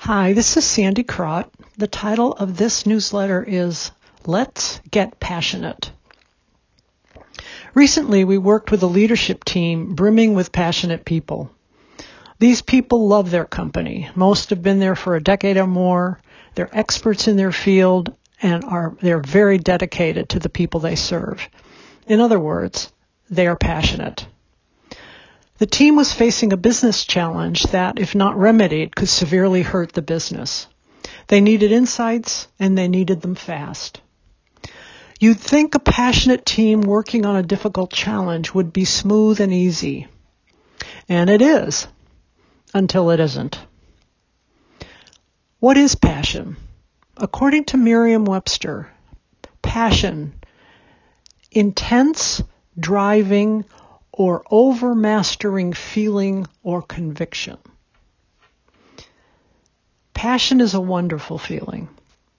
Hi, this is Sandy Crott. The title of this newsletter is Let's Get Passionate. Recently, we worked with a leadership team brimming with passionate people. These people love their company. Most have been there for a decade or more. They're experts in their field and they're very dedicated to the people they serve. In other words, they are passionate. The team was facing a business challenge that, if not remedied, could severely hurt the business. They needed insights, and they needed them fast. You'd think a passionate team working on a difficult challenge would be smooth and easy. And it is, until it isn't. What is passion? According to Merriam-Webster, passion, intense, driving, or overmastering feeling or conviction. Passion is a wonderful feeling.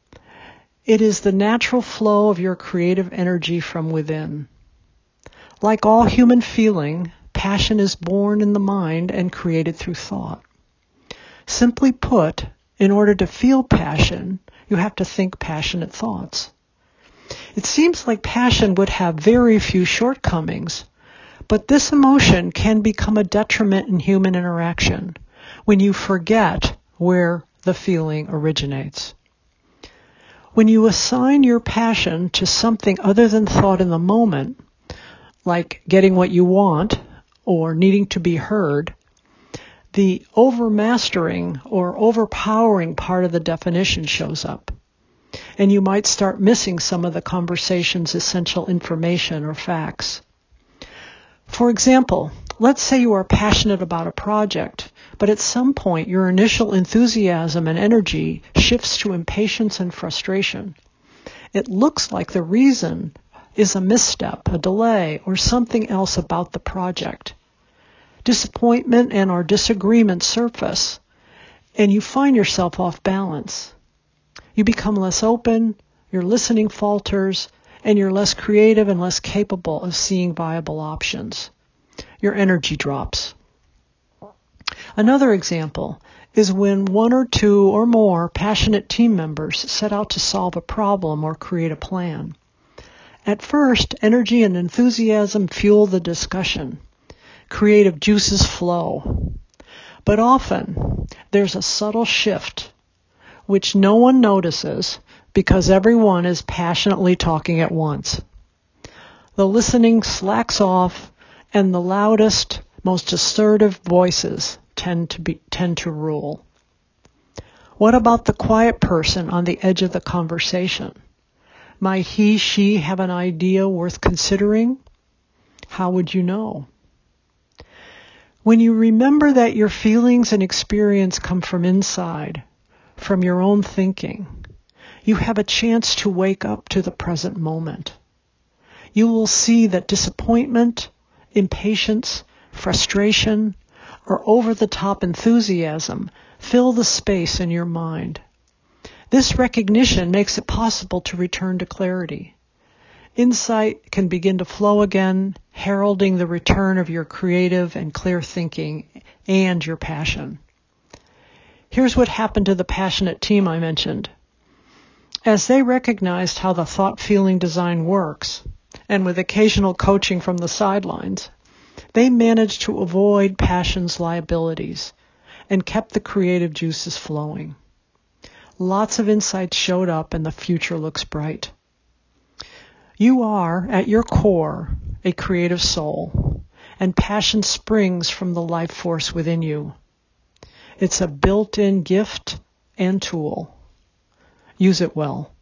It is the natural flow of your creative energy from within. Like all human feeling, passion is born in the mind and created through thought. Simply put, in order to feel passion, you have to think passionate thoughts. It seems like passion would have very few shortcomings, but this emotion can become a detriment in human interaction when you forget where the feeling originates. When you assign your passion to something other than thought in the moment, like getting what you want or needing to be heard, the overmastering or overpowering part of the definition shows up, and you might start missing some of the conversation's essential information or facts. For example, let's say you are passionate about a project, but at some point your initial enthusiasm and energy shifts to impatience and frustration. It looks like the reason is a misstep, a delay, or something else about the project. Disappointment and or disagreement surface, and you find yourself off balance. You become less open, your listening falters, and you're less creative and less capable of seeing viable options. Your energy drops. Another example is when one or two or more passionate team members set out to solve a problem or create a plan. At first, energy and enthusiasm fuel the discussion. Creative juices flow. But often, there's a subtle shift which no one notices because everyone is passionately talking at once. The listening slacks off, and the loudest, most assertive voices tend to rule. What about the quiet person on the edge of the conversation? Might he, she have an idea worth considering? How would you know? When you remember that your feelings and experience come from inside, from your own thinking, you have a chance to wake up to the present moment. You will see that disappointment, impatience, frustration, or over-the-top enthusiasm fill the space in your mind. This recognition makes it possible to return to clarity. Insight can begin to flow again, heralding the return of your creative and clear thinking and your passion. Here's what happened to the passionate team I mentioned. As they recognized how the thought-feeling design works, and with occasional coaching from the sidelines, they managed to avoid passion's liabilities and kept the creative juices flowing. Lots of insights showed up and the future looks bright. You are, at your core, a creative soul, and passion springs from the life force within you. It's a built-in gift and tool. Use it well.